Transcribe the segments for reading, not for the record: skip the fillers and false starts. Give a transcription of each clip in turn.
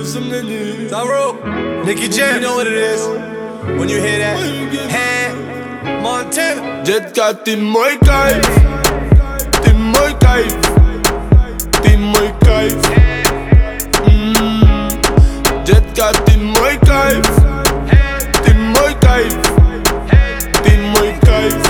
Tyro, Nicky Jam, you know what it is. When you hear that, hand, Montana. Jetka, ty mój kajf. Ty mój kajf. Ty mój kajf. Jetka, ty mój kajf. Ty mój kajf. Ty mój kajf.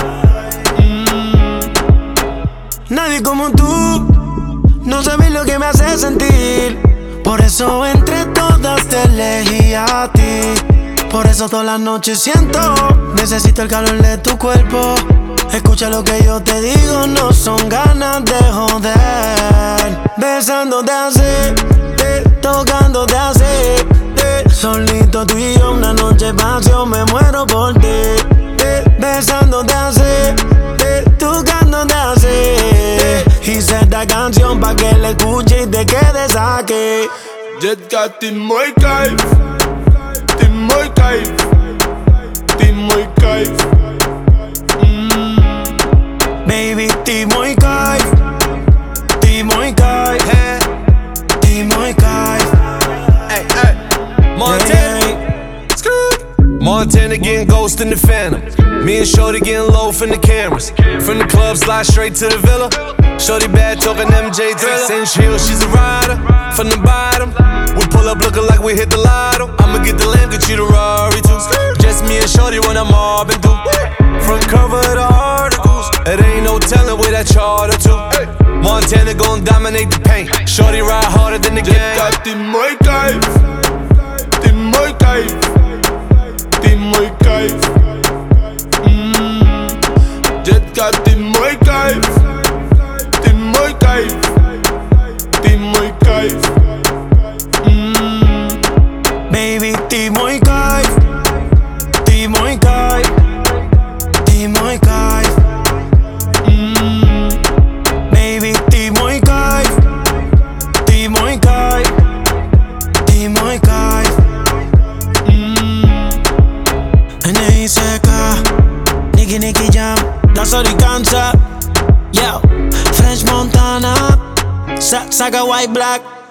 Nadie como tú, no sabes lo que me hace sentir. Por eso entre todas te elegí a ti. Por eso todas las noches siento, necesito el calor de tu cuerpo. Escucha lo que yo te digo, no son ganas de joder. Besándote así, tocándote así. Solito tú y yo, una noche pasión, me muero por ti. Besándote así, tocándote así. Hice esta canción pa' que la escuches y te quedes aquí. Jetka, ty mój kajf. Ty mój kajf. Ty mój kajf. Baby, ty mój kajf. Ty mój kajf. Ty mój kajf. Hey, hey, Montana. Montana getting ghost in the phantom. Me and Shorty getting low from the cameras. From the club, slide straight to the villa. Shorty bad, talking MJ Thriller. 6-inch heels, she's a rider. From the bottom, we pull up looking like we hit the lotto. I'ma get the lamb, get you the Rari too. Just me and Shorty when I'm mobbing through. Front cover of the articles. It ain't no telling where that charter to. Montana gon' dominate the paint. Shorty ride harder than the game. Jetka, ty mój kajf. Ty mój kajf. Ty mój kajf. Jetka, ty mój kajf. Ty mój kajf. Ty mój kajf. Baby, ty mój kajf. Ty mój kajf. Ty mój kajf. Baby, ty mój kajf. Ty mój kajf. Ty mój kajf. NICK, Nicky Jam, la Soricanza. Yo, French Montana, Saga White Black.